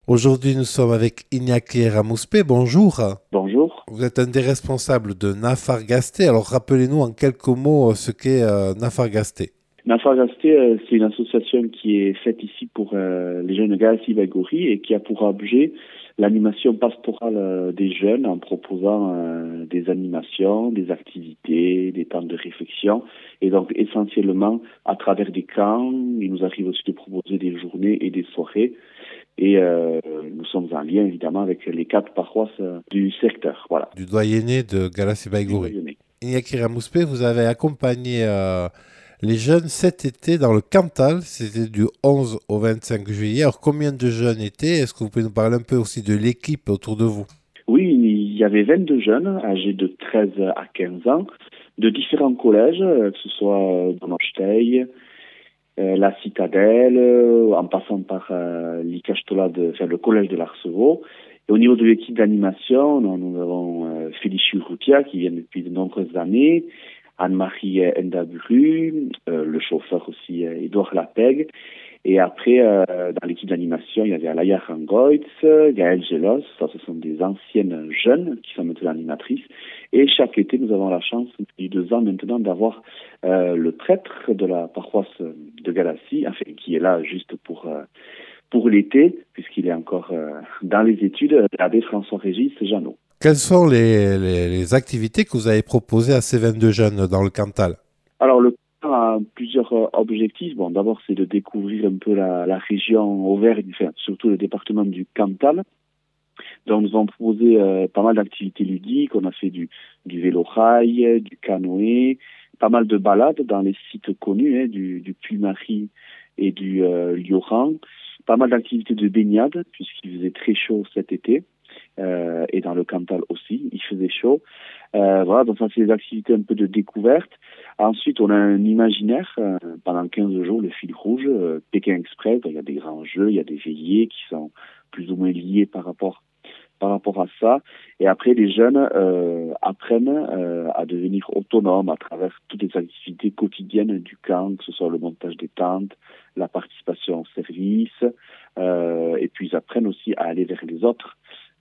Aujourd'hui, nous sommes avec Iñaki Eramouspe. Bonjour. Bonjour. Vous êtes un des responsables de Nafargasté. Alors, rappelez-nous en quelques mots ce qu'est Nafargasté. Nafargasté, c'est une association qui est faite ici pour les jeunes Galassi Baïgori et qui a pour objet l'animation pastorale des jeunes en proposant des animations, des activités, des temps de réflexion. Et donc, essentiellement, à travers des camps, il nous arrive aussi de proposer des journées et des soirées. Et nous sommes en lien, évidemment, avec les 4 paroisses du secteur. Voilà. Du doyenné de Galassi Du Baïgori. Doyenné. Iñaki Eramouspe, vous avez accompagné les jeunes cet été dans le Cantal. C'était du 11 au 25 juillet. Alors, combien de jeunes étaient? Est-ce que vous pouvez nous parler un peu aussi de l'équipe autour de vous? Oui, il y avait 22 jeunes âgés de 13 à 15 ans, de différents collèges, que ce soit Donosteil, la Citadelle, en passant par le collège de l'Arceveau. Et au niveau de l'équipe d'animation, nous avons Félicie Routia qui vient depuis de nombreuses années, Anne-Marie Endaburu, le chauffeur aussi Édouard Lapeg. Et après, dans l'équipe d'animation, il y avait Alaya Rangoitz, Gaëlle Gelos, ça ce sont des anciennes jeunes qui sont maintenant animatrices. Et chaque été, nous avons la chance, depuis 2 ans maintenant, d'avoir le prêtre de la paroisse de Galassi, enfin, qui est là juste pour l'été, puisqu'il est encore dans les études, l'abbé François-Régis Jeannot. Quelles sont les activités que vous avez proposées à ces 22 jeunes dans le Cantal? Alors, le a plusieurs objectifs. Bon, d'abord, c'est de découvrir un peu la région Auvergne, enfin, surtout le département du Cantal. Donc, nous avons proposé pas mal d'activités ludiques. On a fait du vélo-rail, du canoë, pas mal de balades dans les sites connus, du Puy-Marie et du Lioran. Pas mal d'activités de baignade, puisqu'il faisait très chaud cet été. Et dans le Cantal aussi, il faisait chaud. Voilà, donc ça c'est des activités un peu de découverte. Ensuite, on a un imaginaire pendant 15 jours, le fil rouge, Pékin Express. Il y a des grands jeux, il y a des veillées qui sont plus ou moins liés par rapport à ça. Et après, les jeunes apprennent à devenir autonomes à travers toutes les activités quotidiennes du camp, que ce soit le montage des tentes, la participation au service, et puis ils apprennent aussi à aller vers les autres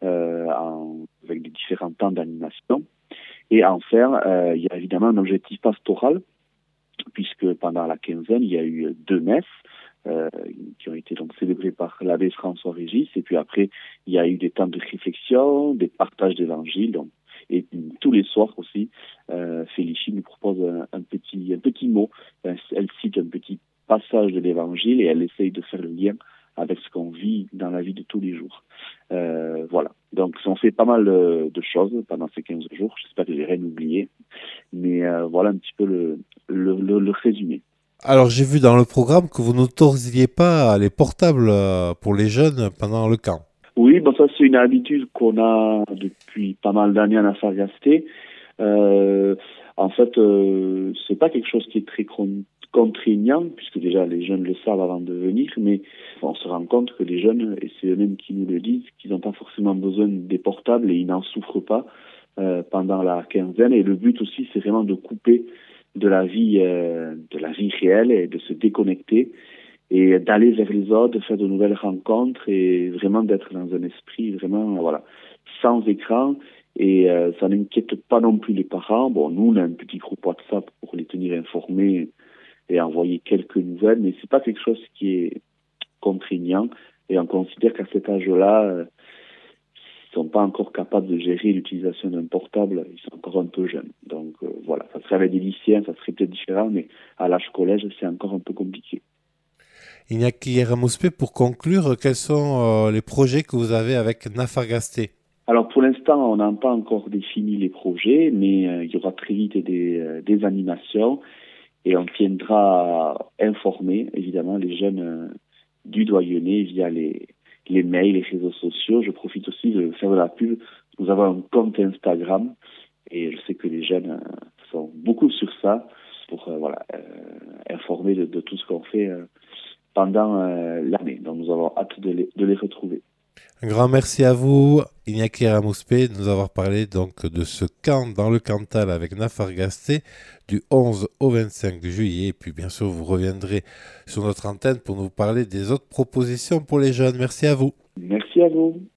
avec des différents temps d'animation. Et enfin, il y a évidemment un objectif pastoral, puisque pendant la quinzaine, il y a eu 2 messes qui ont été donc célébrées par l'abbé François-Régis. Et puis après, il y a eu des temps de réflexion, des partages d'évangile. Et tous les soirs aussi, Félicie nous propose un petit mot. Elle cite un petit passage de l'évangile et elle essaye de faire le lien avec ce qu'on vit dans la vie de tous les jours. Voilà. Donc, on fait pas mal de choses pendant ces 15 jours. J'espère que j'ai rien oublié. Mais voilà un petit peu le résumé. Alors, j'ai vu dans le programme que vous n'autorisiez pas les portables pour les jeunes pendant le camp. Oui, bon, ça, c'est une habitude qu'on a depuis pas mal d'années à Nafargasté. En fait, c'est pas quelque chose qui est très contraignant, puisque déjà les jeunes le savent avant de venir, mais on se rend compte que les jeunes, et c'est eux-mêmes qui nous le disent, qu'ils n'ont pas forcément besoin des portables et ils n'en souffrent pas pendant la quinzaine. Et le but aussi, c'est vraiment de couper de la vie réelle et de se déconnecter et d'aller vers les autres, de faire de nouvelles rencontres et vraiment d'être dans un esprit vraiment voilà sans écran. Et ça n'inquiète pas non plus les parents. Bon, nous, on a un petit groupe WhatsApp pour les tenir informés et envoyer quelques nouvelles, mais c'est pas quelque chose qui est contraignant. Et on considère qu'à cet âge-là, ils sont pas encore capables de gérer l'utilisation d'un portable. Ils sont encore un peu jeunes. Donc voilà, ça serait avec des lycéens, ça serait peut-être différent, mais à l'âge collège, c'est encore un peu compliqué. Iñaki Eramouspe, pour conclure, quels sont les projets que vous avez avec Nafargasté? Alors pour l'instant, on n'a pas encore défini les projets, mais il y aura très vite des animations et on tiendra à informer évidemment les jeunes du doyenné via les mails, les réseaux sociaux. Je profite aussi de faire de la pub. Nous avons un compte Instagram et je sais que les jeunes sont beaucoup sur ça pour informer de tout ce qu'on fait pendant l'année. Donc nous avons hâte de les retrouver. Un grand merci à vous, Iñaki Eramouspe, de nous avoir parlé donc de ce camp dans le Cantal avec Nafargasté du 11 au 25 juillet. Et puis bien sûr, vous reviendrez sur notre antenne pour nous parler des autres propositions pour les jeunes. Merci à vous. Merci à vous.